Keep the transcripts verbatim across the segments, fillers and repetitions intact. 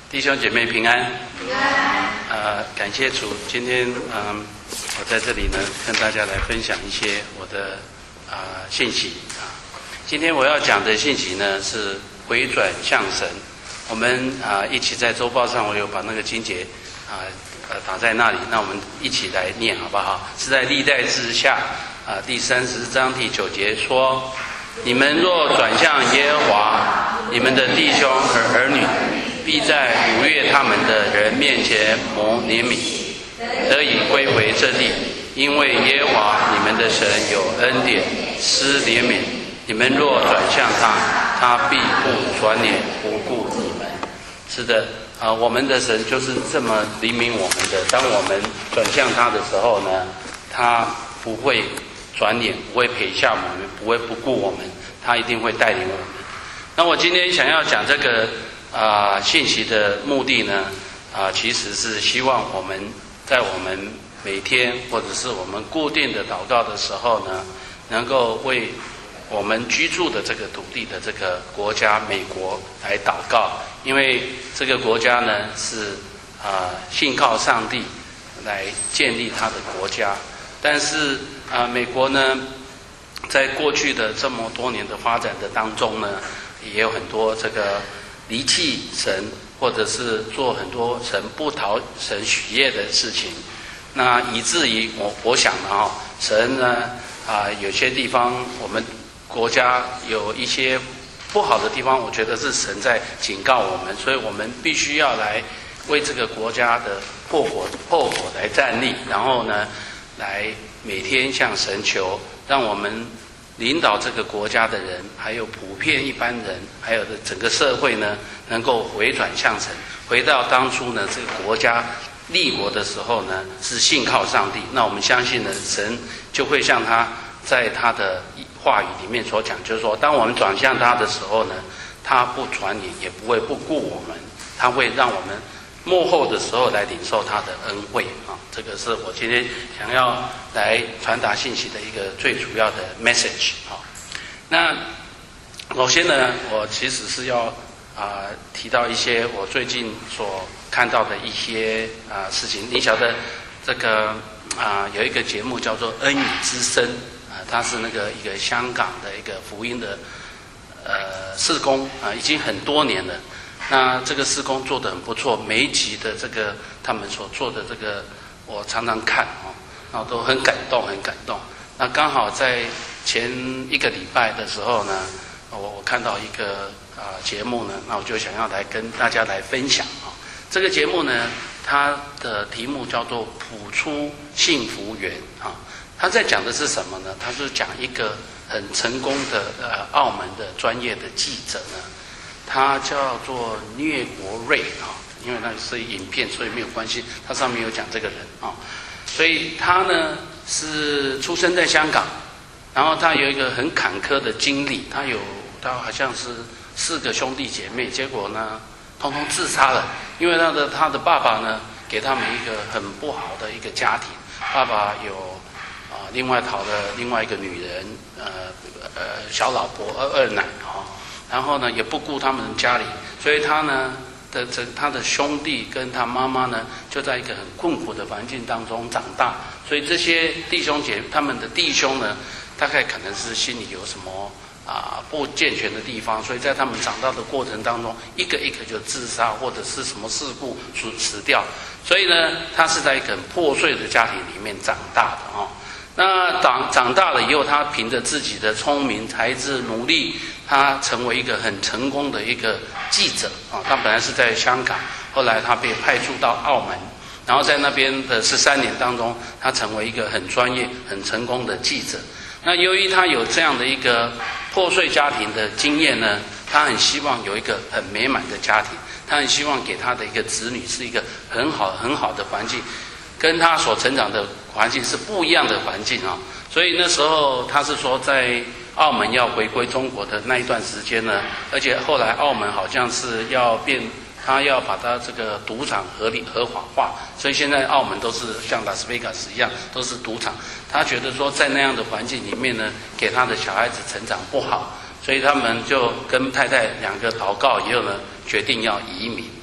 弟兄姐妹平安。 平安。 呃，感谢主，今天嗯、呃，我在这里呢，跟大家来分享一些我的啊、呃、信息啊。今天我要讲的信息呢是回转向神。我们啊、呃、一起在周报上，我有把那个经节啊呃打在那里，那我们一起来念好不好？是在历代志下啊、呃、第三十章第九节说：你们若转向耶和华，你们的弟兄和儿女，必在掳掠他们的人面前蒙怜悯，得以归回这地，因为耶和华你们的神有恩典，施怜悯。你们若转向他，他必不转脸不顾你们。是的，啊、呃，我们的神就是这么怜悯我们的。当我们转向他的时候呢，他不会转脸，不会撇下我们，不会不顾我们，他一定会带领我们。那我今天想要讲这个啊、呃、信息的目的呢，啊、呃，其实是希望我们在我们每天或者是我们固定的祷告的时候呢，能够为我们居住的这个土地的这个国家美国来祷告，因为这个国家呢是啊、呃、信靠上帝来建立他的国家，但是啊、呃、美国呢在过去的这么多年的发展的当中呢，也有很多这个离弃神，或者是做很多神不讨神喜悦的事情，那以至于我我想呢，哈，神呢啊、呃、有些地方我们国家有一些不好的地方，我觉得是神在警告我们，所以我们必须要来为这个国家的破火破火来站立，然后呢，来每天向神求，让我们领导这个国家的人，还有普遍一般人，还有的整个社会呢，能够回转向神，回到当初呢这个国家立国的时候呢，是信靠上帝。那我们相信呢，神就会像他在他的话语里面所讲，就是说，当我们转向他的时候呢，他不转脸，也不会不顾我们，他会让我们末后的时候来领受他的恩惠啊。这个是我今天想要来传达信息的一个最主要的 message 啊。那首先呢，我其实是要啊、呃、提到一些我最近所看到的一些啊、呃、事情。你晓得这个啊、呃、有一个节目叫做《恩雨之声》啊、呃，它是那个一个香港的一个福音的呃事工啊、呃，已经很多年了。那这个事工做得很不错，每一集的这个他们所做的这个，我常常看哦，然后都很感动，很感动。那刚好在前一个礼拜的时候呢，我我看到一个啊、呃、节目呢，那我就想要来跟大家来分享啊、哦。这个节目呢，它的题目叫做《谱出幸福园》啊。它在讲的是什么呢？它是讲一个很成功的呃澳门的专业的记者呢。他叫做聂国瑞啊，因为那是影片，所以没有关系。他上面有讲这个人啊，所以他呢是出生在香港，然后他有一个很坎坷的经历，他有他好像是四个兄弟姐妹，结果呢通通自杀了，因为他的他的爸爸呢给他们一个很不好的一个家庭，爸爸有啊另外讨了另外一个女人，呃呃小老婆二二奶啊。然后呢，也不顾他们家里，所以他呢的这他的兄弟跟他妈妈呢，就在一个很困苦的环境当中长大。所以这些弟兄姐他们的弟兄呢，大概可能是心里有什么啊不健全的地方，所以在他们长大的过程当中，一个一个就自杀或者是什么事故死死掉。所以呢，他是在一个很破碎的家庭里面长大的哦。那长长大了以后，他凭着自己的聪明才智努力，他成为一个很成功的一个记者啊。他本来是在香港，后来他被派驻到澳门，然后在那边的十三年当中，他成为一个很专业、很成功的记者。那由于他有这样的一个破碎家庭的经验呢，他很希望有一个很美满的家庭，他很希望给他的一个子女是一个很好很好的环境。跟他所成长的环境是不一样的环境啊，所以那时候他是说在澳门要回归中国的那一段时间呢，而且后来澳门好像是要变，他要把他这个赌场合理合法化，所以现在澳门都是像拉斯维加斯一样都是赌场。他觉得说在那样的环境里面呢，给他的小孩子成长不好，所以他们就跟太太两个祷告以后呢，决定要移民。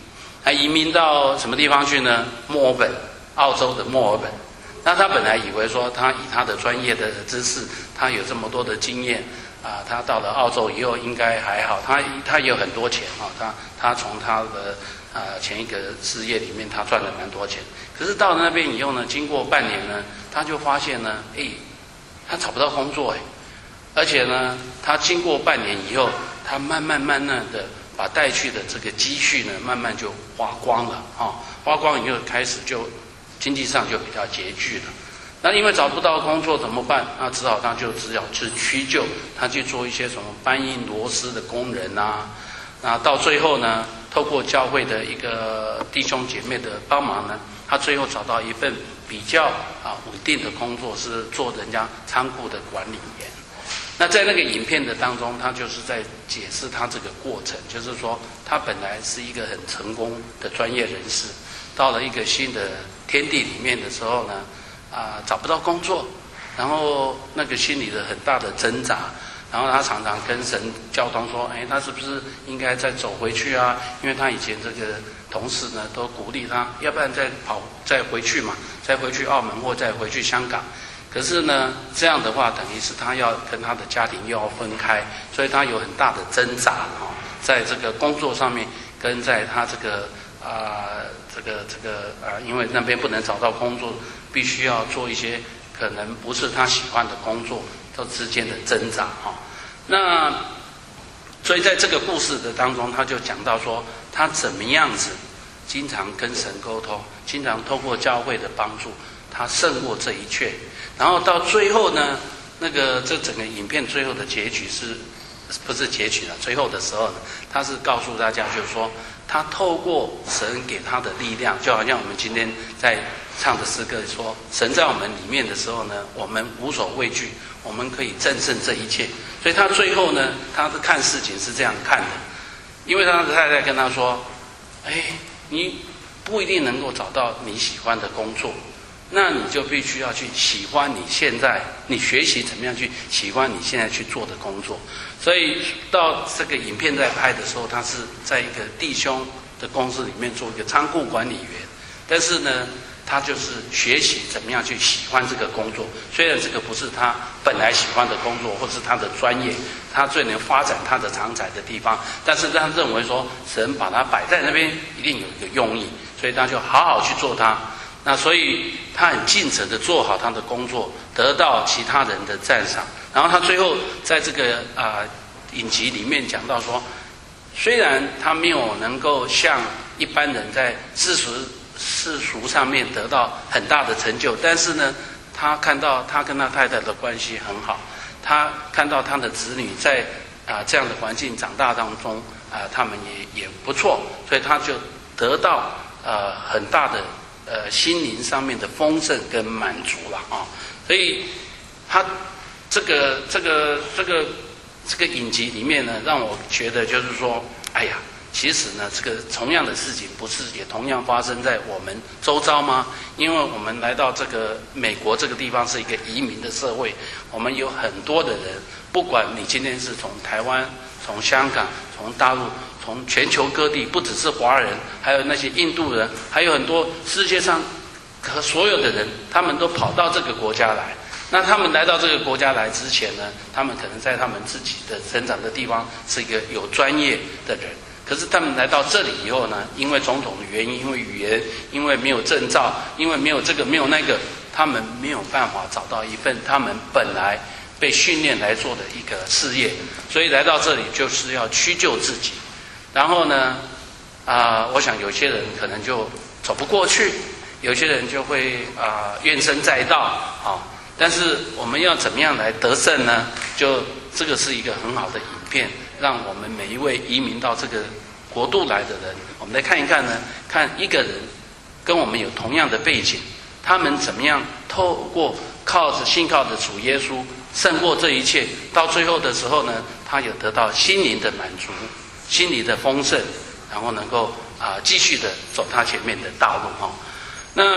他移民到什么地方去呢？墨尔本，澳洲的墨尔本。那他本来以为说，他以他的专业的知识，他有这么多的经验啊，他到了澳洲以后应该还好，他他也有很多钱啊，他他从他的呃前一个事业里面他赚了蛮多钱。可是到了那边以后呢，经过半年呢，他就发现呢，哎，他找不到工作哎，而且呢，他经过半年以后，他慢慢慢慢的把带去的这个积蓄呢，慢慢就花光了啊，花光以后开始就经济上就比较拮据了。那因为找不到工作怎么办？那只好他就只好去屈就，他去做一些什么搬运螺丝的工人啊。那到最后呢，透过教会的一个弟兄姐妹的帮忙呢，他最后找到一份比较啊稳定的工作，是做人家仓库的管理员。那在那个影片的当中，他就是在解释他这个过程，就是说他本来是一个很成功的专业人士，到了一个新的天地里面的时候呢，啊、呃、找不到工作，然后那个心里的很大的挣扎，然后他常常跟神交通说，哎，他是不是应该再走回去啊？因为他以前这个同事呢都鼓励他，要不然再跑再回去嘛，再回去澳门或再回去香港。可是呢，这样的话等于是他要跟他的家庭又要分开，所以他有很大的挣扎啊，在这个工作上面，跟在他这个啊、呃、这个这个啊、呃，因为那边不能找到工作，必须要做一些可能不是他喜欢的工作，这之间的挣扎哈。那所以在这个故事的当中，他就讲到说，他怎么样子经常跟神沟通，经常透过教会的帮助，他胜过这一切。然后到最后呢，那个这整个影片最后的结局是，不是结局了？最后的时候呢，他是告诉大家，就是说，他透过神给他的力量，就好像我们今天在唱的诗歌说，神在我们里面的时候呢，我们无所畏惧，我们可以战胜这一切。所以他最后呢，他是看事情是这样看的，因为他的太太跟他说，哎，你不一定能够找到你喜欢的工作。那你就必须要去喜欢你现在，你学习怎么样去喜欢你现在去做的工作。所以到这个影片在拍的时候，他是在一个弟兄的公司里面做一个仓库管理员，但是呢，他就是学习怎么样去喜欢这个工作。虽然这个不是他本来喜欢的工作，或是他的专业，他最能发展他的长才的地方，但是他认为说，神把他摆在那边，一定有一个用意，所以他就好好去做它。那所以他很尽责的做好他的工作，得到其他人的赞赏。然后他最后在这个啊、呃、影集里面讲到说，虽然他没有能够像一般人在世俗世俗上面得到很大的成就，但是呢，他看到他跟他太太的关系很好，他看到他的子女在啊、呃、这样的环境长大当中啊、呃，他们也也不错，所以他就得到呃很大的。呃，心灵上面的丰盛跟满足了啊，所以他这个这个这个这个影集里面呢，让我觉得就是说，哎呀，其实呢，这个同样的事情不是也同样发生在我们周遭吗？因为我们来到这个美国这个地方是一个移民的社会，我们有很多的人，不管你今天是从台湾、从香港、从大陆。从全球各地，不只是华人，还有那些印度人，还有很多世界上和所有的人，他们都跑到这个国家来。那他们来到这个国家来之前呢，他们可能在他们自己的成长的地方是一个有专业的人。可是他们来到这里以后呢，因为种种的原因，因为语言，因为没有证照，因为没有这个没有那个，他们没有办法找到一份他们本来被训练来做的一个事业，所以来到这里就是要屈就自己。然后呢，啊、呃，我想有些人可能就走不过去，有些人就会啊、呃、怨声载道啊。但是我们要怎么样来得胜呢？就这个是一个很好的影片，让我们每一位移民到这个国度来的人，我们来看一看呢，看一个人跟我们有同样的背景，他们怎么样透过靠着信靠着主耶稣胜过这一切，到最后的时候呢，他有得到心灵的满足。心理的丰盛，然后能够啊、呃、继续的走他前面的道路哈、哦。那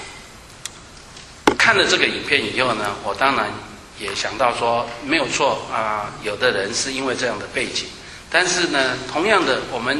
看了这个影片以后呢，我当然也想到说，没有错啊、呃，有的人是因为这样的背景，但是呢，同样的，我们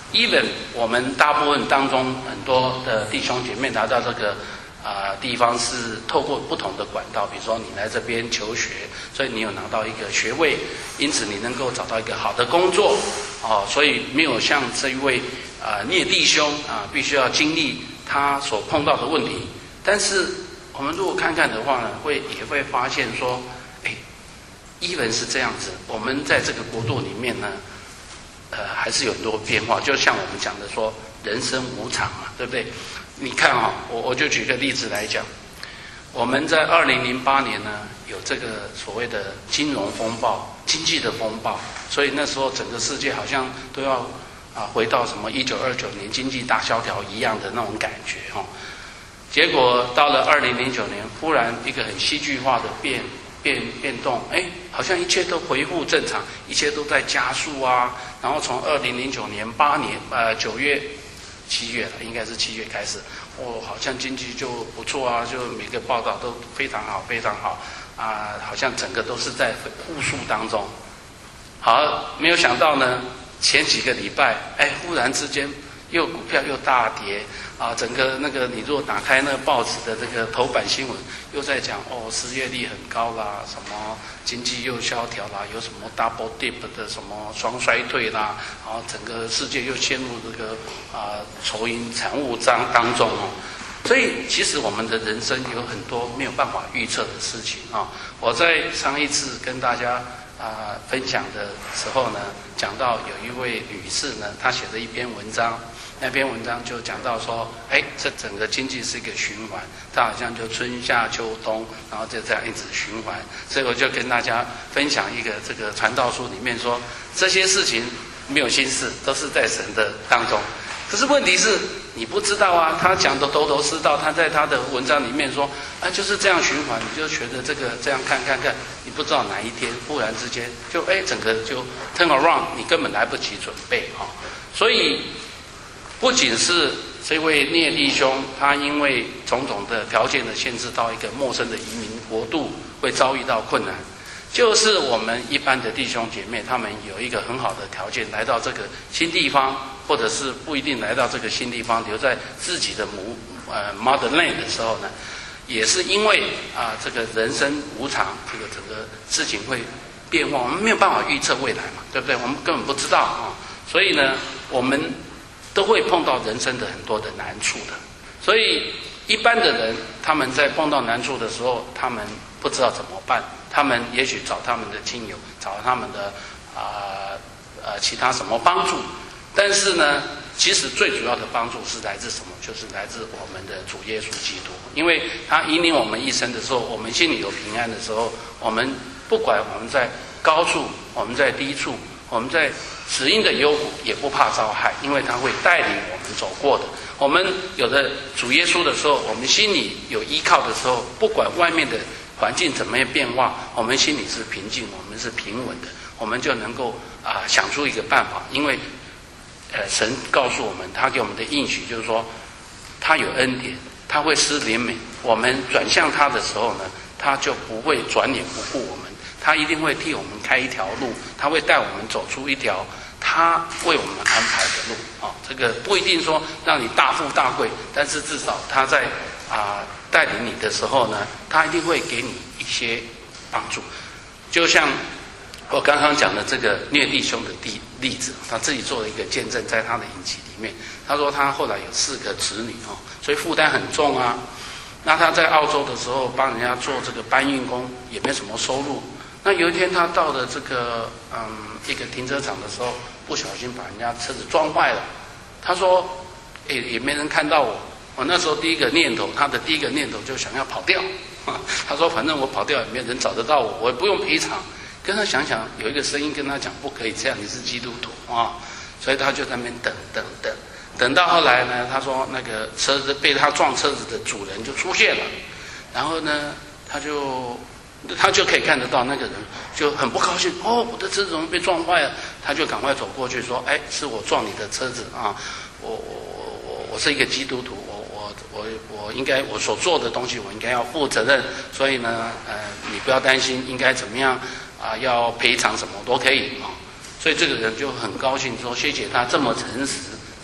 even 我们大部分当中很多的弟兄姐妹来到这个啊、呃、地方是透过不同的管道，比如说你来这边求学，所以你有拿到一个学位，因此你能够找到一个好的工作哦，所以没有像这一位啊、呃、聂弟兄啊、呃、必须要经历他所碰到的问题。但是我们如果看看的话呢，会也会发现说，哎，even 是这样子，我们在这个国度里面呢。呃，还是有很多变化，就像我们讲的说，人生无常嘛，对不对？你看哈、哦，我我就举个例子来讲，我们在二零零八年呢，有这个所谓的金融风暴、经济的风暴，所以那时候整个世界好像都要啊回到什么一九二九年经济大萧条一样的那种感觉哈、哦。结果到了二零零九年，忽然一个很戏剧化的变。变变动，哎，好像一切都恢复正常，一切都在加速啊。然后从二零零九年八年，呃，九月、七月了，应该是七月开始，哦，好像经济就不错啊，就每个报道都非常好，非常好啊，好像整个都是在复苏当中。好，没有想到呢，前几个礼拜，哎，忽然之间又股票又大跌。啊，整个那个你如果打开那个报纸的这个头版新闻，又在讲哦，失业率很高啦，什么经济又萧条啦，有什么 double dip 的什么双衰退啦，然后整个世界又陷入这个啊愁云惨雾当当中哦。所以其实我们的人生有很多没有办法预测的事情啊。我在上一次跟大家啊分享的时候呢，讲到有一位女士呢，她写了一篇文章。那篇文章就讲到说，哎，这整个经济是一个循环，它好像就春夏秋冬，然后就这样一直循环。所以我就跟大家分享一个这个传道书里面说，这些事情没有心事，都是在神的当中。可是问题是你不知道啊，他讲的头头是道，他在他的文章里面说，啊就是这样循环，你就觉得这个这样看看看，你不知道哪一天忽然之间就哎整个就 turn around， 你根本来不及准备哈、哦。所以。不仅是这位聂弟兄，他因为种种的条件的限制，到一个陌生的移民国度会遭遇到困难，就是我们一般的弟兄姐妹，他们有一个很好的条件来到这个新地方，或者是不一定来到这个新地方，留在自己的母呃 motherland 的时候呢，也是因为啊、呃、这个人生无常，这个整个事情会变化，我们没有办法预测未来嘛，对不对？我们根本不知道啊、哦，所以呢，我们。都会碰到人生的很多的难处的，所以一般的人他们在碰到难处的时候，他们不知道怎么办，他们也许找他们的亲友，找他们的啊 呃, 呃其他什么帮助，但是呢，其实最主要的帮助是来自什么？就是来自我们的主耶稣基督，因为他引领我们一生的时候，我们心里有平安的时候，我们不管我们在高处，我们在低处，我们在死荫的幽谷也不怕遭害，因为他会带领我们走过的。我们有了主耶稣的时候，我们心里有依靠的时候，不管外面的环境怎么样变化，我们心里是平静，我们是平稳的，我们就能够啊、呃、想出一个办法。因为呃神告诉我们，他给我们的应许就是说，他有恩典，他会施怜悯。我们转向他的时候呢，他就不会转脸不顾我们。他一定会替我们开一条路，他会带我们走出一条他为我们安排的路啊、哦。这个不一定说让你大富大贵，但是至少他在啊、呃、带领你的时候呢，他一定会给你一些帮助。就像我刚刚讲的这个聂弟兄的例例子，他自己做了一个见证，在他的引集里面，他说他后来有四个子女哦，所以负担很重啊。那他在澳洲的时候帮人家做这个搬运工，也没什么收入。那有一天他到了这个嗯一个停车场的时候，不小心把人家车子撞坏了。他说，哎，也没人看到我。我那时候第一个念头，他的第一个念头就想要跑掉。他说，反正我跑掉也没有人找得到我，我也不用赔偿。跟他想想，有一个声音跟他讲，不可以这样，你是基督徒啊。所以他就在那边等等等，等到后来呢，他说那个车子被他撞车子的主人就出现了，然后呢，他就。他就可以看得到那个人就很不高兴，哦，我的车子怎么被撞坏了？他就赶快走过去说：“哎，是我撞你的车子啊！我我我我我是一个基督徒，我我我我应该我所做的东西我应该要负责任，所以呢，呃，你不要担心，应该怎么样啊？要赔偿什么都可以啊！”所以这个人就很高兴说：“谢谢他这么诚实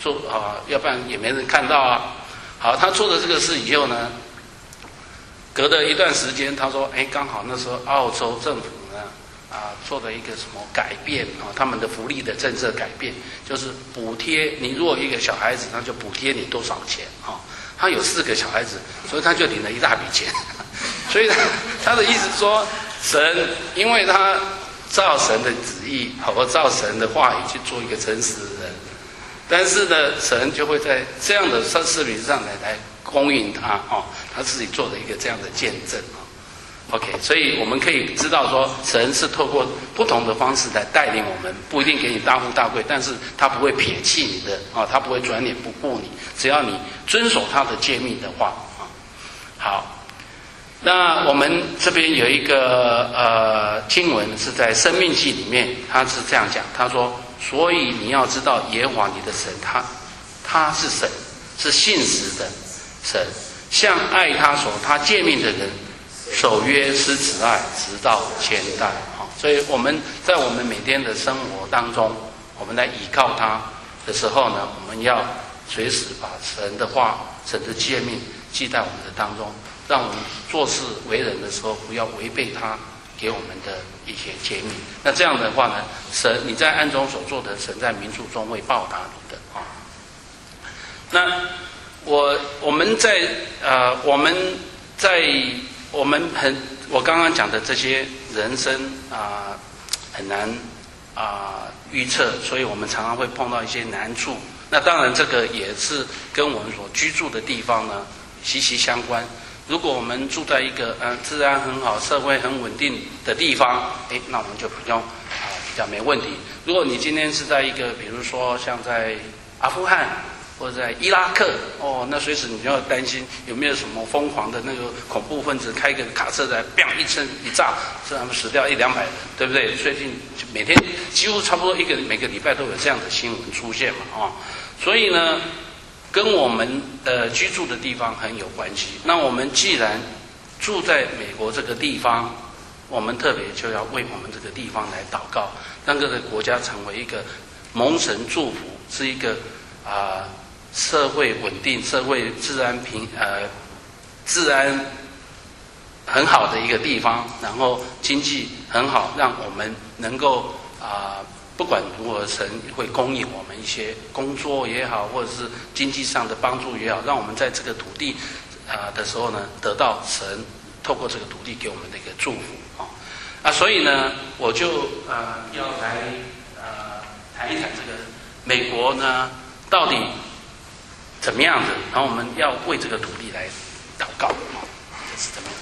做啊，要不然也没人看到啊。好，他做了这个事以后呢，隔了一段时间，他说，哎，刚好那时候澳洲政府呢，啊，做了一个什么改变啊，他们的福利的政策改变，就是补贴你如果一个小孩子，他就补贴你多少钱啊？他有四个小孩子，所以他就领了一大笔钱。所以他的意思说，神因为他照神的旨意或照神的话语去做一个诚实的人，但是呢，神就会在这样的事情上来来供应他哦，他自己做的一个这样的见证哦。OK， 所以我们可以知道说，神是透过不同的方式来带领我们，不一定给你大富大贵，但是他不会撇弃你的啊、哦，他不会转脸不顾你，只要你遵守他的诫命的话啊、哦。好，那我们这边有一个呃经文是在《申命记》里面，他是这样讲，他说：所以你要知道耶和华你的神，他他是神，是信实的神，向爱他所他诫命的人。守约施慈爱，直到千代。好，所以我们在我们每天的生活当中，我们来依靠他的时候呢，我们要随时把神的话、神的诫命记在我们的当中，让我们做事为人的时候，不要违背他给我们的一些诫命。那这样的话呢，神你在暗中所做的，神在明处中会报答你的啊。那我我们在呃我们在我们很，我刚刚讲的这些人生啊、呃、很难啊、呃、预测，所以我们常常会碰到一些难处。那当然，这个也是跟我们所居住的地方呢息息相关。如果我们住在一个呃治安很好、社会很稳定的地方，哎，那我们就比较啊、呃、比较没问题。如果你今天是在一个，比如说像在阿富汗。或者在伊拉克哦，那随时你就要担心有没有什么疯狂的那个恐怖分子开个卡车来 ，biang 一声一炸，是他们死掉一两百人，对不对？最近每天几乎差不多一个每个礼拜都有这样的新闻出现嘛，啊、哦，所以呢，跟我们的居住的地方很有关系。那我们既然住在美国这个地方，我们特别就要为我们这个地方来祷告，让这个国家成为一个蒙神祝福，是一个啊。呃社会稳定、社会治安平呃治安很好的一个地方，然后经济很好，让我们能够啊、呃，不管如何神会供应我们一些工作也好，或者是经济上的帮助也好，让我们在这个土地啊、呃、的时候呢，得到神透过这个土地给我们的一个祝福啊、哦、啊，所以呢，我就呃要来呃谈一谈这个美国呢到底怎么样子？然后我们要为这个土地来祷告，这是怎么样？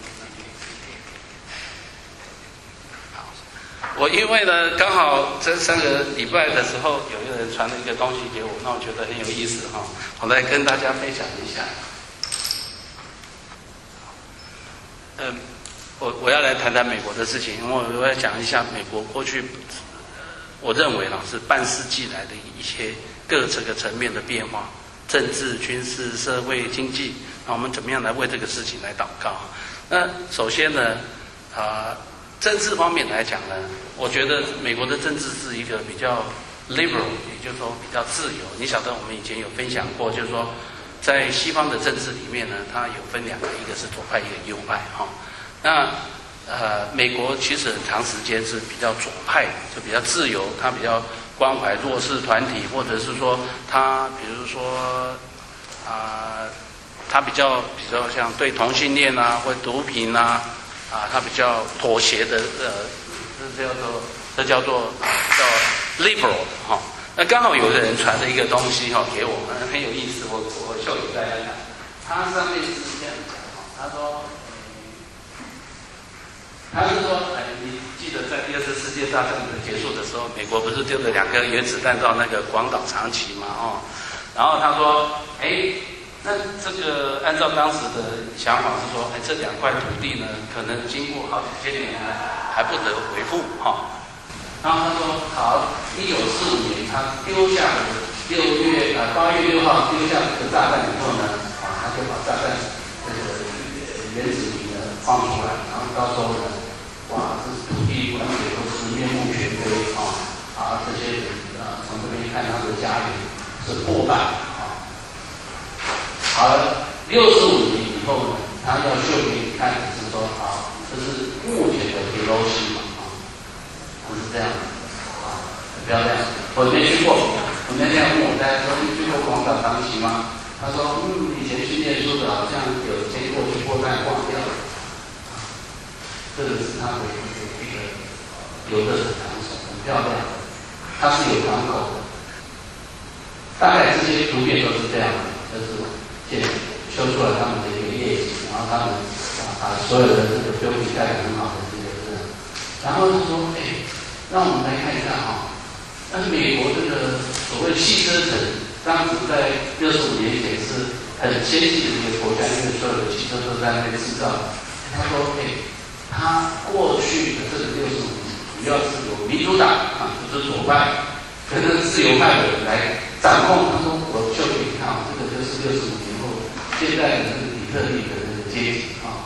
好，我因为呢，刚好这三个礼拜的时候，有一个人传了一个东西给我，那我觉得很有意思哈，我来跟大家分享一下。嗯，我我要来谈谈美国的事情，因为我要讲一下美国过去，我认为呢是半世纪来的一些各这个层面的变化。政治、军事、社会、经济，那我们怎么样来为这个事情来祷告？那首先呢，啊、呃，政治方面来讲呢，我觉得美国的政治是一个比较 liberal， 也就是说比较自由。你晓得我们以前有分享过，就是说在西方的政治里面呢，它有分两个，一个是左派，一个右派哈。那呃，美国其实很长时间是比较左派，就比较自由，它比较关怀弱势团体，或者是说他比如说啊、呃，他比较比较像对同性恋啊或毒品啊啊，他比较妥协的呃，这叫做这叫做叫 liberal 哈、哦。那刚好有个人传了一个东西哈、哦、给我们，很有意思，我我秀给大家看。他上面是这样讲哈，他说。他是说，哎，你记得在第二次世界大战的结束的时候，美国不是丢了两颗原子弹到那个广岛、长崎嘛？哦，然后他说，哎，那这个按照当时的想法是说，哎，这两块土地呢，可能经过好几千年呢，还不得回复哈、哦。然后他说，好，一九四五年他丢下了六月啊八月六号丢下这个炸弹以后呢，啊，他就把炸弹这个原子笔呢放出来，然后到时候呢。哇，这土地完全都是面目全非啊！啊，这些人啊，从这边看他的家园， 是破败啊。而六十五年以后呢，他要秀给你看的是说啊，这是目前的铁楼西嘛啊，不是这样的啊，很漂亮。我没去过，我那天问我大家说你去过广岛长崎吗？他说嗯，以前去念书的好像有经过去过，但忘掉了。这个是他的一个一个游乐的场所，很漂亮，它是有港口的。大概这些图片都是这样的，就是建修出来他们的一个业绩，然后他们把所有的这个标题盖得很好的这个是，然后就说，哎，让我们来看一看哈，那美国这个所谓汽车城，当时在六十五年前是很先进的一个国家，因为所有的汽车都在那边制造。他说，哎，他过去的这个六十五年，主要是由民主党啊，就是左派跟这个自由派的人来掌控。他说，我秀给你看，这个就是六十五年后现在的这个底特律的这个阶级啊。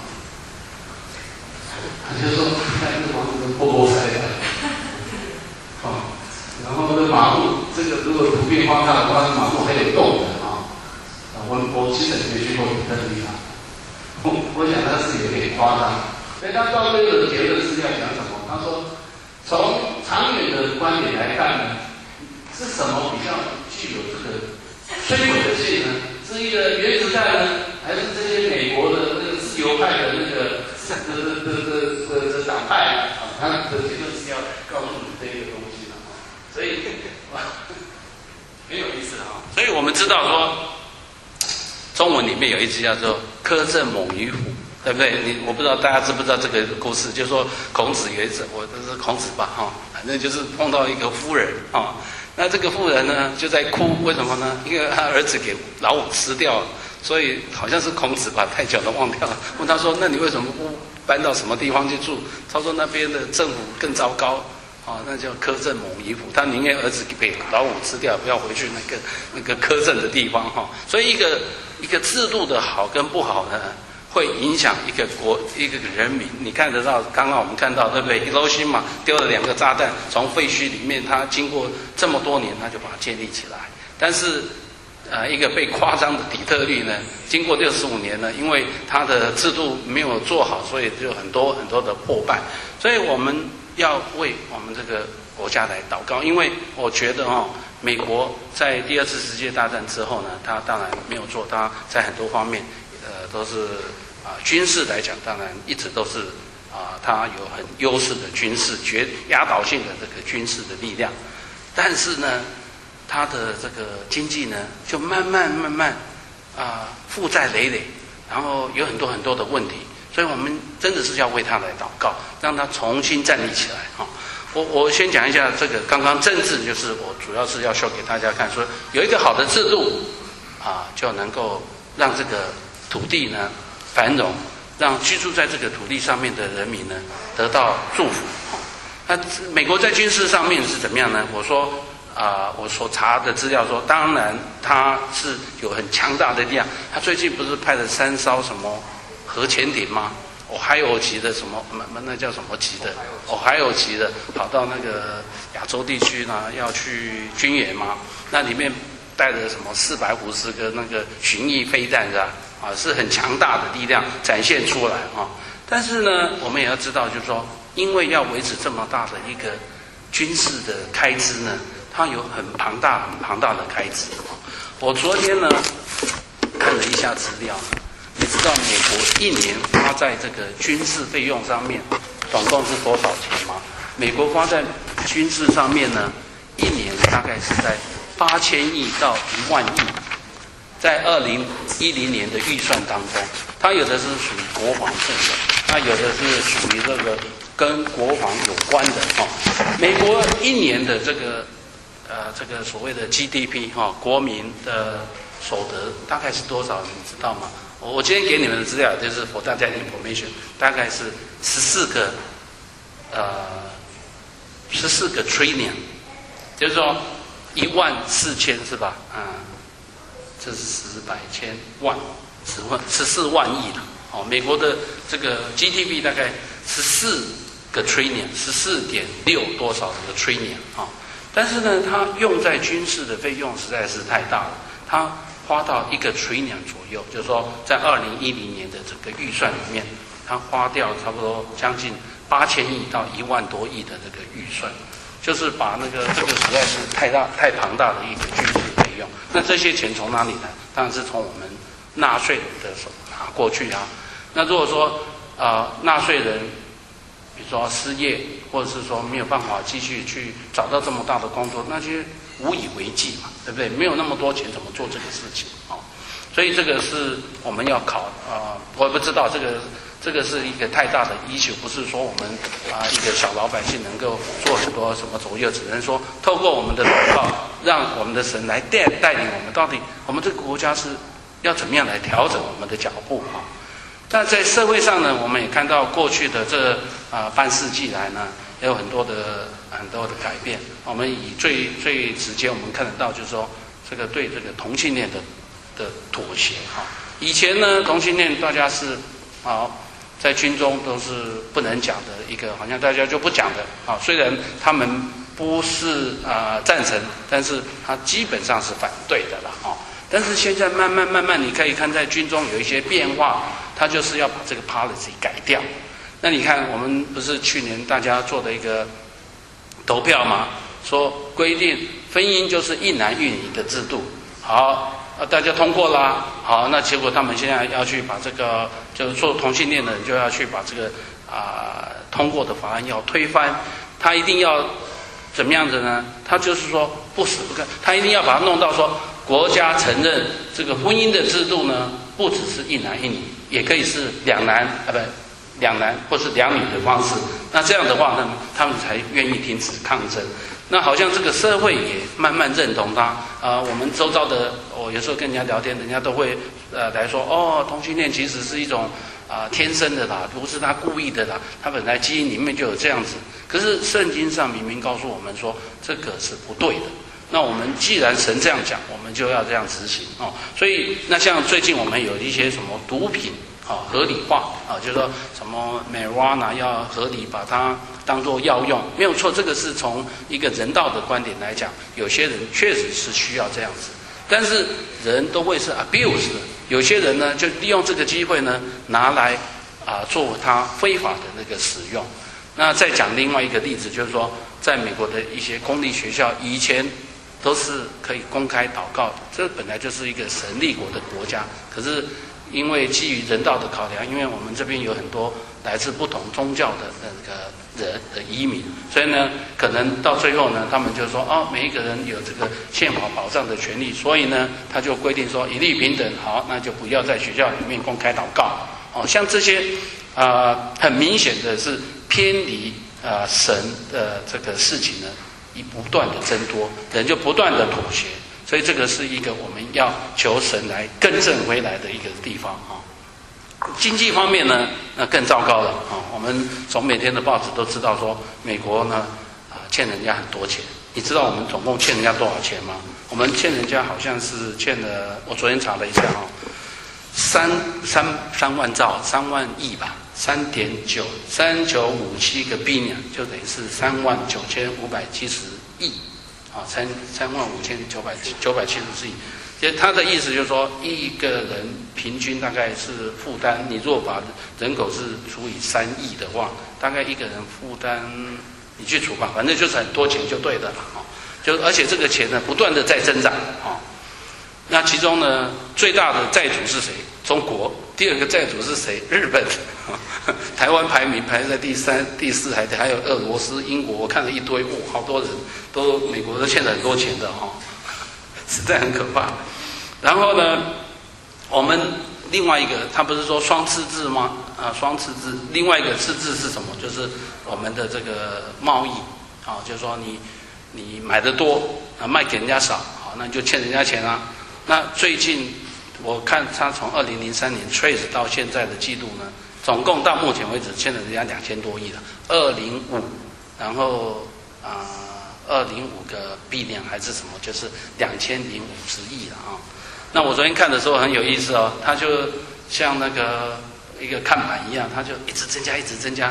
他就说，看这房子都破破败败，啊，然后这马路，这个如果图片放大的话，马路还有洞的啊。我我其实没去过底特律啊，我我想他是有点夸张。所以他到最后的结论是要讲什么？他说，从长远的观点来看呢，是什么比较具有这个摧毁的性呢？是一个原子弹呢，还是这些美国的那个自由派的那个这这这这这这党派啊？他的结论是要告诉你这个东西的，所以很有意思啊。所以我们知道说，中文里面有一句叫做“苛政猛于虎”。对不对？你我不知道大家知不知道这个故事，就是说孔子有一次，我这是孔子吧，哈、哦，反正就是碰到一个夫人啊、哦，那这个妇人呢就在哭，为什么呢？因为他儿子给老虎吃掉了，所以好像是孔子把太久都忘掉了。问他说：“那你为什么不搬到什么地方去住？”他说：“那边的政府更糟糕，啊、哦，那叫苛政猛于虎，他宁愿儿子被老虎吃掉，不要回去那个那个苛政的地方，哈、哦。所以一个一个制度的好跟不好呢，会影响一个国一个人民。你看得到，刚刚我们看到，对不对？ฮิ罗西玛丢了两个炸弹，从废墟里面，它经过这么多年，它就把它建立起来。但是，呃，一个被夸张的底特律呢，经过六十五年呢，因为它的制度没有做好，所以就很多很多的破败。所以我们要为我们这个国家来祷告，因为我觉得哦，美国在第二次世界大战之后呢，它当然没有做，它在很多方面，呃，都是。啊，军事来讲，当然一直都是啊，它有很优势的军事决压倒性的这个军事的力量，但是呢，它的这个经济呢，就慢慢慢慢啊负债累累，然后有很多很多的问题，所以我们真的是要为它来祷告，让它重新站立起来啊。我我先讲一下这个，刚刚政治就是我主要是要秀给大家看，说有一个好的制度啊，就能够让这个土地呢繁荣，让居住在这个土地上面的人民呢得到祝福。那美国在军事上面是怎么样呢？我说啊、呃，我所查的资料说，当然它是有很强大的力量。他最近不是派了三艘什么核潜艇吗？哦，还有级的什么那那叫什么级的？哦，还有级的跑到那个亚洲地区呢，要去军演嘛？那里面带了什么四百五十个那个巡弋飞弹是吧？啊，是很强大的力量展现出来啊！但是呢，我们也要知道，就是说，因为要维持这么大的一个军事的开支呢，它有很庞大、很庞大的开支。我昨天呢看了一下资料，你知道美国一年花在这个军事费用上面，总共是多少钱吗？美国花在军事上面呢，一年大概是在八千亿到一万亿。在二零一零年的预算当中，它有的是属于国防部的，它有的是属于这个跟国防有关的哦。美国一年的这个呃这个所谓的 G D P 哈、哦，国民的所得大概是多少？你知道吗？我我今天给你们的资料就是 for 大家的 information， 大概是十四个呃十四个 trillion， 就是说一万四千是吧？嗯。这是十百千万十万十四万亿了哦，美国的这个 G D P 大概十四个 trillion， 十四点六多少个 trillion 啊、哦？ 但是呢，它用在军事的费用实在是太大了，它花到一个 trillion 左右，就是说在二零一零年的这个预算里面，它花掉差不多将近八千亿到一万多亿的这个预算，就是把那个这个实在是太大太庞大的一个军事费用。那这些钱从哪里来？当然是从我们纳税人的手拿过去啊。那如果说呃纳税人比如说失业，或者是说没有办法继续去找到这么大的工作，那就无以为继嘛，对不对？没有那么多钱怎么做这个事情啊？所以这个是我们要考啊、呃，我不知道这个这个是一个太大的issue，不是说我们啊、呃、一个小老百姓能够做很多什么左右，只能说透过我们的祷告，让我们的神来带带领我们，到底我们这个国家是要怎么样来调整我们的脚步啊？那在社会上呢，我们也看到过去的这啊、呃、半世纪来呢，也有很多的很多的改变。我们以最最直接我们看得到，就是说这个对这个同性恋的的妥协哈。以前呢，同性恋大家是啊在军中都是不能讲的一个，好像大家就不讲的啊。虽然他们不是啊、呃、赞成，但是他基本上是反对的了啊。但是现在慢慢慢慢，你可以看在军中有一些变化，他就是要把这个 policy 改掉。那你看，我们不是去年大家做的一个投票吗？说规定婚姻就是一男一女的制度，好，大家通过啦。好，那结果他们现在要去把这个，就是做同性恋的人就要去把这个啊、呃、通过的法案要推翻，他一定要怎么样子呢？他就是说不死不干，他一定要把它弄到说。国家承认这个婚姻的制度呢，不只是一男一女，也可以是两男啊，不，两男或是两女的方式。那这样的话呢，他们才愿意停止抗争。那好像这个社会也慢慢认同他。啊、呃，我们周遭的，我有时候跟人家聊天，人家都会呃来说，哦，同性恋其实是一种啊、呃、天生的啦，不是他故意的啦，他本来基因里面就有这样子。可是圣经上明明告诉我们说，这个是不对的。那我们既然神这样讲，我们就要这样执行哦。所以，那像最近我们有一些什么毒品啊、哦、合理化啊、哦，就是说什么 marijuana 要合理把它当作药用，没有错。这个是从一个人道的观点来讲，有些人确实是需要这样子，但是人都会是 abuse 的。有些人呢，就利用这个机会呢，拿来啊、呃、做他非法的那个使用。那再讲另外一个例子，就是说，在美国的一些公立学校，以前都是可以公开祷告的，这本来就是一个神立国的国家。可是因为基于人道的考量，因为我们这边有很多来自不同宗教的那个人的移民，所以呢，可能到最后呢，他们就说哦，每一个人有这个宪法保障的权利，所以呢，他就规定说一律平等，好，那就不要在学校里面公开祷告。哦，像这些啊、呃，很明显的是偏离啊、呃、神的这个事情呢。以不断的增多，人就不断的妥协，所以这个是一个我们要求神来更正回来的一个地方啊。经济方面呢，那更糟糕了啊。我们从每天的报纸都知道说，美国呢啊欠人家很多钱。你知道我们总共欠人家多少钱吗？我们欠人家好像是欠了，我昨天查了一下哈，三三三万兆，三万亿吧。三点九三九五七个 billion 就等于是三万九千五百七十亿，啊，三三万五千九百九百七十四亿。其实他的意思就是说，一个人平均大概是负担，你如果把人口是除以三亿的话，大概一个人负担，你去除吧，反正就是很多钱就对的了啊。就而且这个钱呢，不断的在增长啊。那其中呢，最大的债主是谁？中国。第二个债主是谁？日本。台湾排名排在第三、第四，还还有俄罗斯、英国，我看了一堆，哇，好多人都美国都欠了很多钱的哈、哦，实在很可怕。然后呢，我们另外一个，他不是说双赤字吗？啊，双赤字，另外一个赤字是什么？就是我们的这个贸易啊，就是说你你买的多啊，卖给人家少，好，那你就欠人家钱啊。那最近我看他从二零零三年 trace 到现在的记录呢。总共到目前为止欠了人家两千多亿了，二零五，然后啊二零五个 billion 还是什么，就是两千零五十亿了啊。那我昨天看的时候很有意思哦，它就像那个一个看板一样，它就一直增加，一直增加，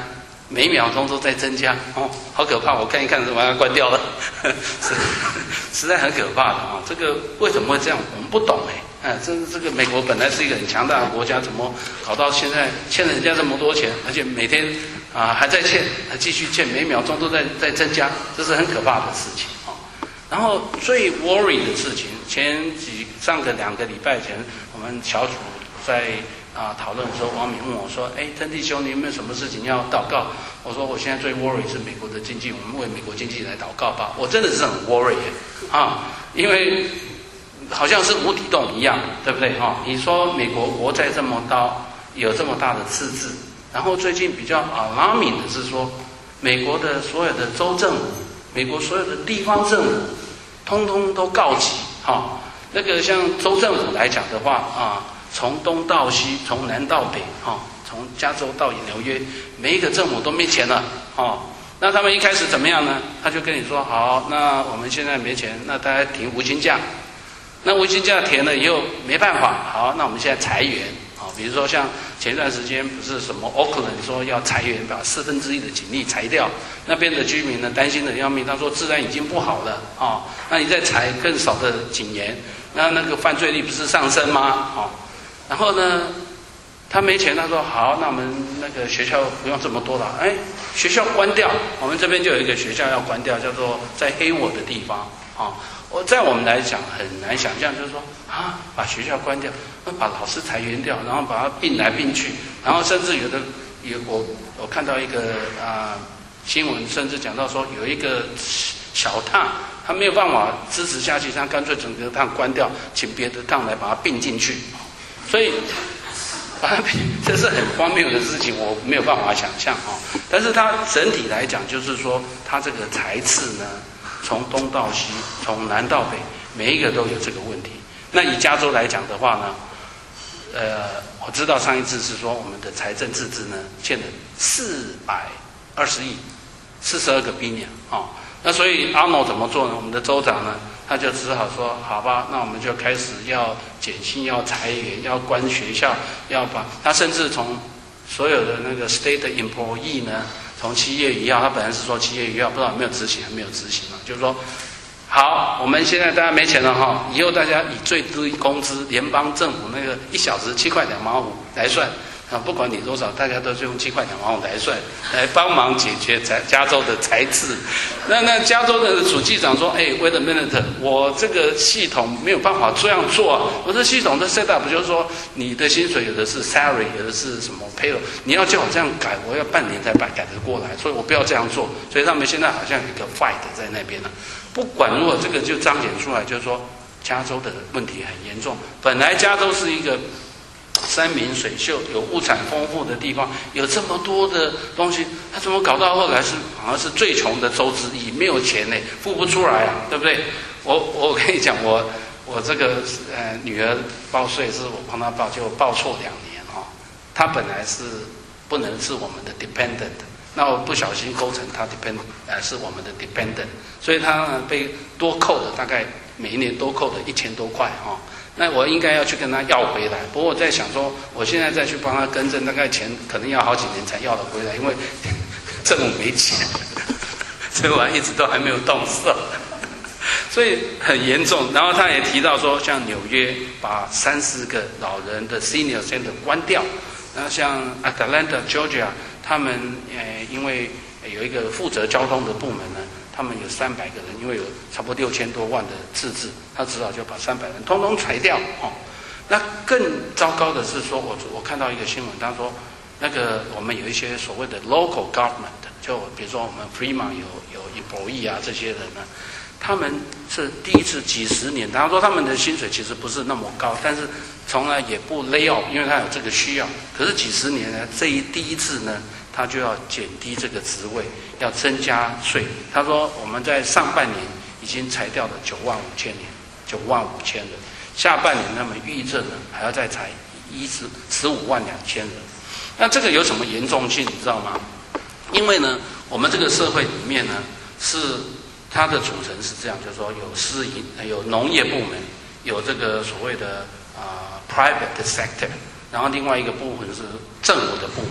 每秒钟都在增加哦，好可怕！我看一看，把它关掉了，实实在很可怕的啊、哦！这个为什么会这样？我们不懂哎，啊，这这个美国本来是一个很强大的国家，怎么搞到现在欠人家这么多钱，而且每天啊还在欠，还继续欠，每秒钟都在在增加，这是很可怕的事情啊、哦！然后最 worry 的事情，前几上个两个礼拜前，我们小组在。啊，讨论的时候，王敏问我说：“哎，曾弟兄，你有没有什么事情要祷告？”我说：“我现在最 worry 是美国的经济，我们为美国经济来祷告吧。”我真的是很 worry 啊，因为好像是无底洞一样，对不对？哈，你说美国国债这么高，有这么大的赤字，然后最近比较 alarming 的是说，美国的所有的州政府，美国所有的地方政府，通通都告急。哈，那个像州政府来讲的话啊。从东到西，从南到北，哈、哦，从加州到纽约，每一个政府都没钱了，哦，那他们一开始怎么样呢？他就跟你说，好，那我们现在没钱，那大家停无薪假，那无薪假停了以后没办法，好，那我们现在裁员，啊、哦，比如说像前一段时间不是什么 Oakland 说要裁员，把四分之一的警力裁掉，那边的居民呢担心的要命，他说治安已经不好了，啊、哦，那你再裁更少的警员，那那个犯罪率不是上升吗？哦。然后呢，他没钱，他说好，那我们那个学校不用这么多了，哎，学校关掉，我们这边就有一个学校要关掉，叫做在黑沃的地方啊。我在我们来讲很难想象，就是说啊，把学校关掉，把老师裁员掉，然后把它并来并去，然后甚至有的有我我看到一个啊、呃、新闻，甚至讲到说有一个小烫。他没有办法支持下去，他干脆整个烫关掉，请别的烫来把它并进去。所以，把它并，这是很荒谬的事情，我没有办法想象啊。但是它整体来讲，就是说，它这个裁次呢，从东到西，从南到北，每一个都有这个问题。那以加州来讲的话呢，呃，我知道上一次是说我们的财政赤字呢，欠了四百二十亿，四十二个 billion 啊。那所以阿诺怎么做呢？我们的州长呢，他就只好说，好吧，那我们就开始要减薪、要裁员、要关学校，要把他甚至从所有的那个 state employee 呢，从七月一号，他本来是说七月一号，不知道有没有执行，还没有执行嘛，就是说，好，我们现在大家没钱了哈，以后大家以最低工资，联邦政府那个一小时七块两毛五来算。啊，不管你多少，大家都是用七块两毛五来算，来帮忙解决加加州的财赤。那那加州的主计长说：“哎 ，wait a minute， 我这个系统没有办法这样做啊！我这系统的 set up 就是说，你的薪水有的是 salary， 有的是什么 payroll， 你要叫我这样改，我要半年才把改得过来，所以我不要这样做。所以他们现在好像有一个 fight 在那边了。不管如何，这个就彰显出来，就是说加州的问题很严重。本来加州是一个山明水秀、有物产丰富的地方，有这么多的东西，他怎么搞到后来是好像是最穷的州之一，没有钱呢，付不出来啊，对不对？我我跟你讲，我我这个呃女儿报税是我帮她报，就报错两年哈、哦，她本来是不能是我们的 dependent， 那我不小心勾成她 dependent， 呃是我们的 dependent， 所以她呢被多扣的，大概每一年多扣的一千多块哈。哦，那我应该要去跟他要回来，不过我在想说，我现在再去帮他更正，大概钱可能要好几年才要得回来，因为政府没钱，所以我一直都还没有动手，所以很严重。然后他也提到说，像纽约把三十个老人的 senior center 关掉，然后像 Atlanta、Georgia， 他们呃因为有一个负责交通的部门呢。他们有三百个人，因为有差不多六千多万的赤字，他只好就把三百人通通裁掉哦。那更糟糕的是说，我我看到一个新闻，他说那个我们有一些所谓的 local government， 就比如说我们 Fremont 有有 employee 啊这些人呢，他们是第一次几十年，他说他们的薪水其实不是那么高，但是从来也不 lay off， 因为他有这个需要。可是几十年呢，这一第一次呢，他就要减低这个职位，要增加税。他说我们在上半年已经裁掉了九万五千人，九万五千人，下半年他们预测呢还要再裁一十十五万两千人。那这个有什么严重性，你知道吗？因为呢，我们这个社会里面呢是它的组成是这样，就是说有私营、有农业部门，有这个所谓的啊、呃、private sector， 然后另外一个部分是政府的部门。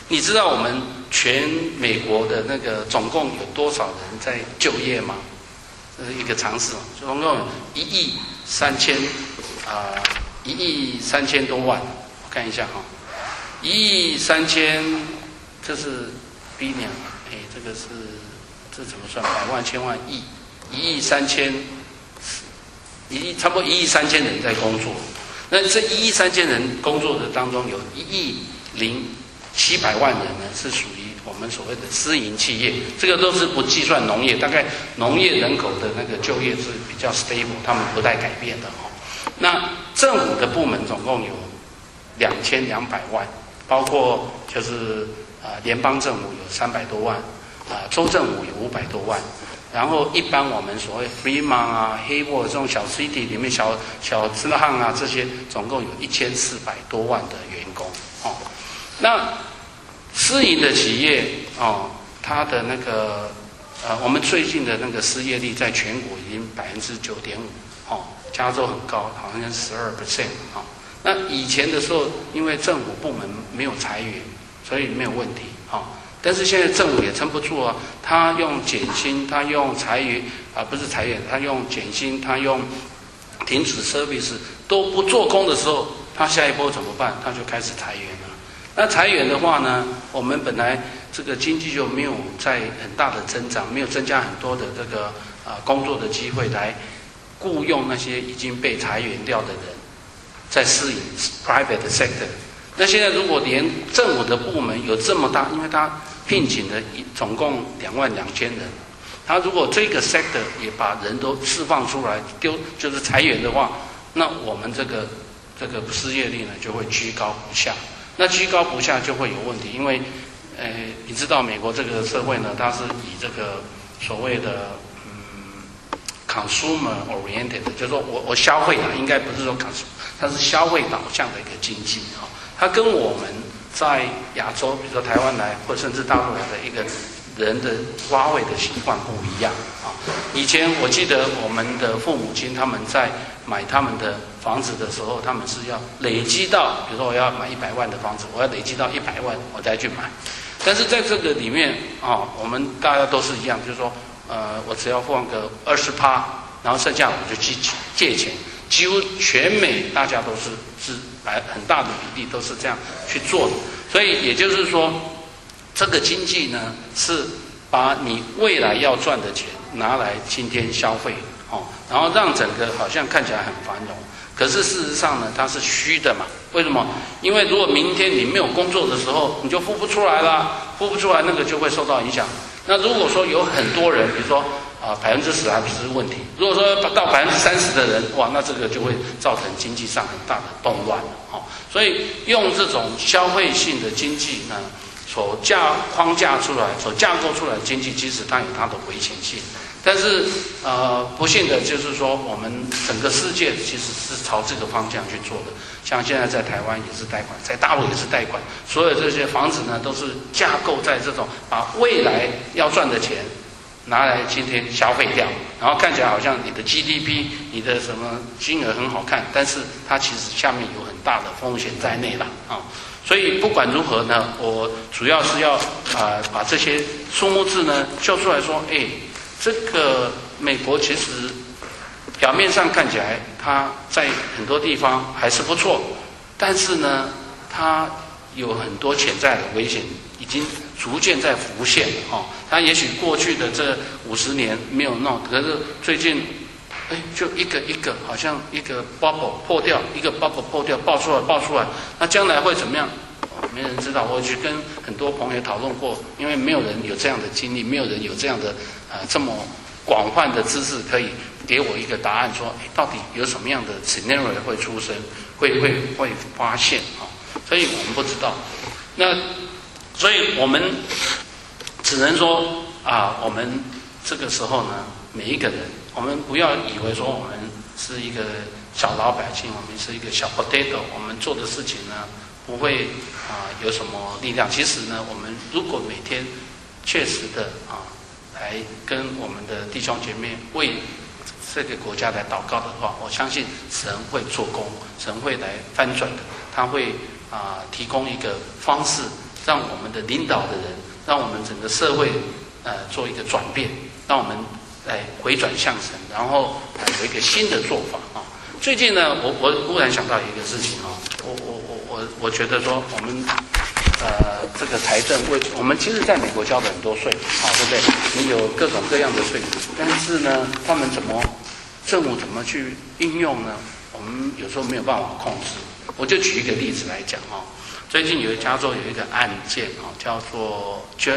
你知道我们全美国的那个总共有多少人在就业吗？这是一个常识，总共有一亿三千啊，一亿三千多万。我看一下哈，一亿三千，这是 billion， 哎，这个是这怎么算？百万、千万、亿，一亿三千，一亿差不多一亿三千人在工作。那这一亿三千人工作的当中，有一亿零七百万人呢，是属于我们所谓的私营企业，这个都是不计算农业，大概农业人口的那个就业是比较 stable， 他们不太改变的哦。那政府的部门总共有两千两百万，包括就是啊、呃、联邦政府有三百多万，啊、呃、州政府有五百多万，然后一般我们所谓 Fremont 啊、Hayward 这种小 city 里面小小支行啊这些，总共有一千四百多万的员工哦。那私营的企业哦，它的那个呃，我们最近的那个失业率在全国已经百分之九点五哦，加州很高，好像十二 percent 哦。那以前的时候，因为政府部门没有裁员，所以没有问题哦。但是现在政府也撑不住啊，他用减薪，他用裁员啊、呃，不是裁员，他用减薪，他用停止 service 都不做工的时候，他下一波怎么办？他就开始裁员了。那裁员的话呢，我们本来这个经济就没有在很大的增长，没有增加很多的这个啊、呃、工作的机会来雇佣那些已经被裁员掉的人，在私营 private sector。那现在如果连政府的部门有这么大，因为他聘请的总共两万两千人，他如果这个 sector 也把人都释放出来，丢就是裁员的话，那我们这个这个失业率呢就会居高不下。那居高不下就会有问题，因为，呃，你知道美国这个社会呢，它是以这个所谓的嗯 consumer oriented， 就是说我我消费啊，应该不是说 consumer， 它是消费导向的一个经济啊、哦。它跟我们在亚洲，比如说台湾来，或甚至大陆来的一个人的花费的习惯不一样啊、哦。以前我记得我们的父母亲他们在买他们的房子的时候，他们是要累积到，比如说我要买一百万的房子，我要累积到一百万我再去买。但是在这个里面啊、哦，我们大家都是一样，就是说，呃，我只要放个二十趴，然后剩下我就去借钱。几乎全美大家都是是来很大的比例都是这样去做的。所以也就是说，这个经济呢是把你未来要赚的钱拿来今天消费。哦，然后让整个好像看起来很繁荣，可是事实上呢，它是虚的嘛？为什么？因为如果明天你没有工作的时候，你就付不出来了，付不出来，那个就会受到影响。那如果说有很多人，比如说啊百分之十还不是问题，如果说到百分之三十的人，哇，那这个就会造成经济上很大的动乱哦。所以用这种消费性的经济呢，所架框架出来、所架构出来的经济，其实它有它的危险性。但是，呃，不幸的就是说，我们整个世界其实是朝这个方向去做的。像现在在台湾也是贷款，在大陆也是贷款，所有这些房子呢，都是架构在这种把未来要赚的钱拿来今天消费掉，然后看起来好像你的 G D P、你的什么金额很好看，但是它其实下面有很大的风险在内了啊。所以不管如何呢，我主要是要啊、呃、把这些数目字呢秀出来说，哎。这个美国其实表面上看起来，它在很多地方还是不错，但是呢，它有很多潜在的危险，已经逐渐在浮现了哦。它也许过去的这五十年没有弄，可是最近，哎，就一个一个，好像一个 bubble 破掉，一个 bubble 破掉，爆出来，爆出来，那将来会怎么样？没人知道，我去跟很多朋友讨论过，因为没有人有这样的经历，没有人有这样的呃这么广泛的知识，可以给我一个答案，说，哎，到底有什么样的 scenario 会出生，会会会发现啊、哦？所以我们不知道。那所以我们只能说啊，我们这个时候呢，每一个人，我们不要以为说我们是一个小老百姓，我们是一个小 potato， 我们做的事情呢。不会啊、呃、有什么力量。其实呢，我们如果每天确实的啊来跟我们的弟兄姐妹为这个国家来祷告的话，我相信神会做工，神会来翻转的，他会啊、呃、提供一个方式让我们的领导的人，让我们整个社会呃做一个转变，让我们来回转向神，然后呃有一个新的做法啊。最近呢，我我忽然想到一个事情啊，我我我我我觉得说我们呃这个财政为我们其实在美国交了很多税啊，对不对？你有各种各样的税，但是呢，他们怎么政府怎么去应用呢？我们有时候没有办法控制。我就举一个例子来讲啊，最近有加州有一个案件啊，叫做 J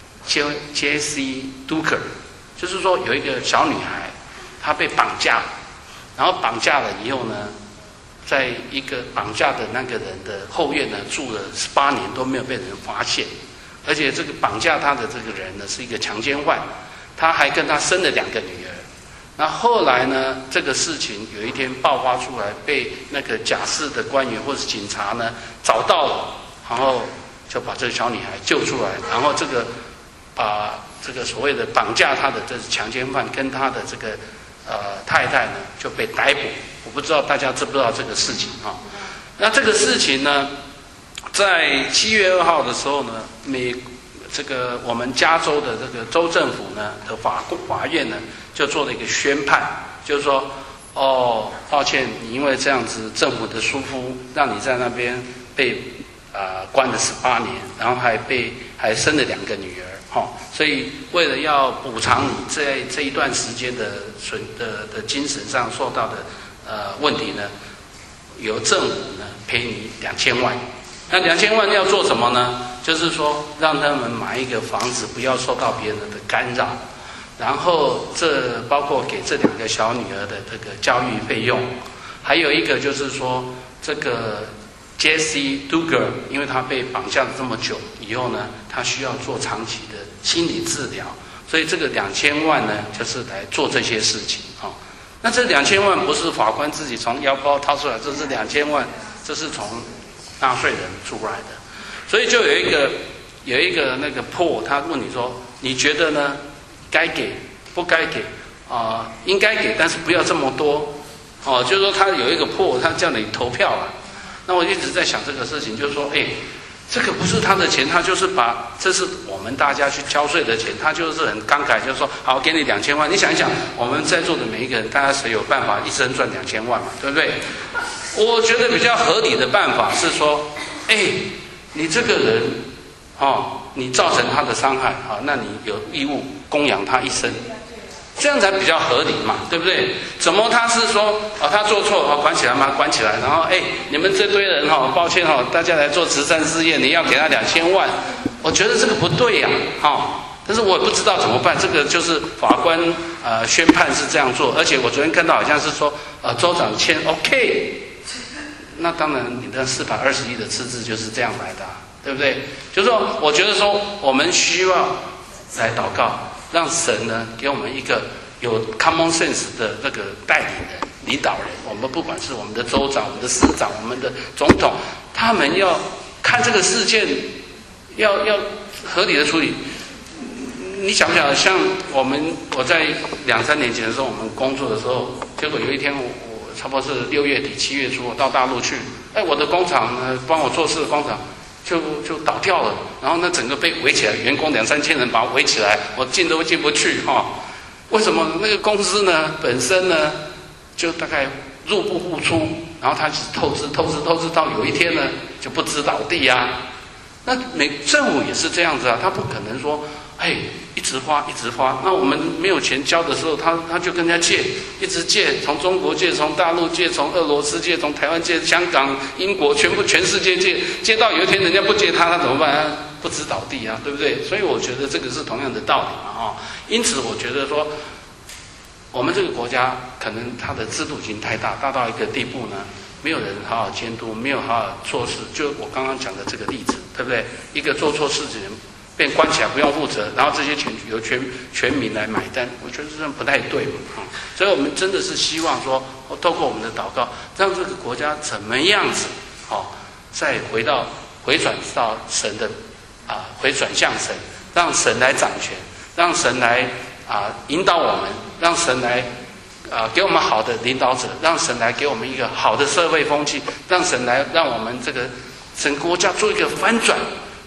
J Jessie Duker， 就是说有一个小女孩，她被绑架，然后绑架了以后呢，在一个绑架的那个人的后院呢住了十八年都没有被人发现，而且这个绑架她的这个人呢是一个强奸犯，他还跟她生了两个女儿。那后来呢，这个事情有一天爆发出来，被那个假释的官员或是警察呢找到了，然后就把这个小女孩救出来，然后这个把这个所谓的绑架她的这强奸犯跟他的这个呃太太呢就被逮捕。我不知道大家知不知道这个事情啊？那这个事情呢，在七月二号的时候呢，美这个我们加州的这个州政府呢的法法院呢就做了一个宣判，就是说，哦，抱歉，你因为这样子政府的疏忽，让你在那边被呃关了十八年，然后还被还生了两个女儿，哈、哦，所以为了要补偿你在这一段时间的损的的精神上受到的呃问题呢，由政府呢赔你两千万。那两千万要做什么呢？就是说让他们买一个房子，不要受到别人的干扰。然后这包括给这两个小女儿的这个教育费用，还有一个就是说这个 Jessie Duker， 因为她被绑架了这么久以后呢，她需要做长期的心理治疗，所以这个两千万呢，就是来做这些事情啊、哦。那这两千万不是法官自己从腰包掏出来，这是两千万，这是从纳税人出来的，所以就有一个有一个那个 poll， 他问你说，你觉得呢？该给不该给啊、呃？应该给，但是不要这么多哦。就是说，他有一个 poll， 他叫你投票啊。那我一直在想这个事情，就是说，哎，这个不是他的钱，他就是把这是我们大家去交税的钱，他就是很慷慨，就是说，好，给你两千万。你想一想，我们在座的每一个人，大家谁有办法一生赚两千万嘛？对不对？我觉得比较合理的办法是说，哎，你这个人，哦，你造成他的伤害，啊，那你有义务供养他一生，这样才比较合理嘛，对不对？怎么他是说，哦，他做错，哦，关起来嘛，关起来，然后，哎，你们这堆人，哈、哦，抱歉哈、哦，大家来做慈善事业，你要给他两千万，我觉得这个不对呀、啊，哈、哦。但是我也不知道怎么办，这个就是法官呃宣判是这样做，而且我昨天看到好像是说，呃，州长签 OK。那当然，你的四百二十亿的赤字就是这样来的、啊，对不对？就是说，我觉得说，我们需要来祷告，让神呢给我们一个有 common sense 的那个带领人、领导人。我们不管是我们的州长、我们的市长、我们的总统，他们要看这个事件，要要合理的处理。你想不想，像我们我在两三年前的时候，我们工作的时候，结果有一天我。差不多是六月底七月初，我到大陆去，哎，我的工厂呢，帮我做事的工厂就就倒掉了，然后呢，整个被围起来，员工两三千人把我围起来，我进都进不去哈、哦。为什么？那个公司呢，本身呢，就大概入不敷出，然后他透支透支透支到有一天呢，就不知倒地啊。那美政府也是这样子啊，他不可能说，哎，一直花一直花。那我们没有钱交的时候，他他就跟人家借，一直借，从中国借，从大陆借，从俄罗斯借，从台湾借，香港、英国，全部全世界借，借到有一天人家不借他，他怎么办啊？不知倒地啊，对不对？所以我觉得这个是同样的道理嘛，哦。因此，我觉得说，我们这个国家可能它的制度已经太大，大到一个地步呢。没有人好好监督，没有好好做事，就我刚刚讲的这个例子，对不对？一个做错事情被关起来不用负责，然后这些钱由全全民来买单，我觉得这样不太对嘛，啊、嗯！所以我们真的是希望说，透过我们的祷告，让这个国家怎么样子，哦，再回到回转到神的啊，回转向神，让神来掌权，让神来啊引导我们，让神来。啊，给我们好的领导者，让神来给我们一个好的社会风气，让神来让我们这个整个国家做一个翻转，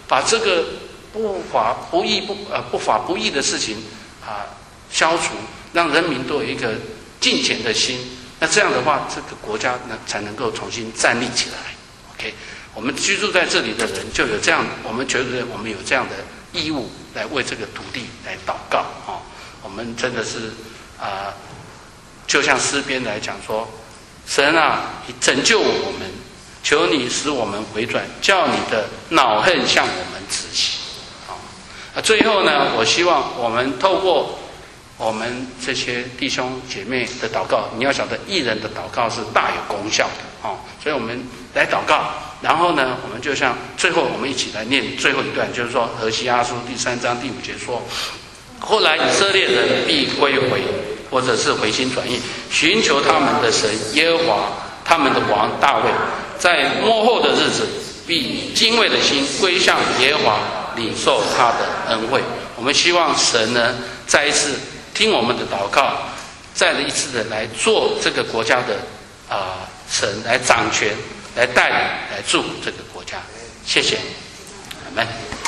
把这个不法不义不呃不法不义的事情啊消除，让人民都有一个敬虔的心。那这样的话，这个国家呢才能够重新站立起来。OK， 我们居住在这里的人就有这样，我们觉得我们有这样的义务来为这个土地来祷告啊、哦。我们真的是啊、呃，就像诗篇来讲说，神啊，你拯救我们，求你使我们回转，叫你的恼恨向我们止息。啊、哦，最后呢，我希望我们透过我们这些弟兄姐妹的祷告，你要晓得，义人的祷告是大有功效的哦。所以我们来祷告，然后呢，我们就像最后我们一起来念最后一段，就是说何西阿书第三章第五节说：后来以色列人必归回，或者是回心转意，寻求他们的神耶和华，他们的王大卫，在末后的日子，必以敬畏的心归向耶和华，领受他的恩惠。我们希望神呢，再一次听我们的祷告，再一次的来做这个国家的啊、呃、神来掌权，来带领，来祝福这个国家。谢谢，阿们。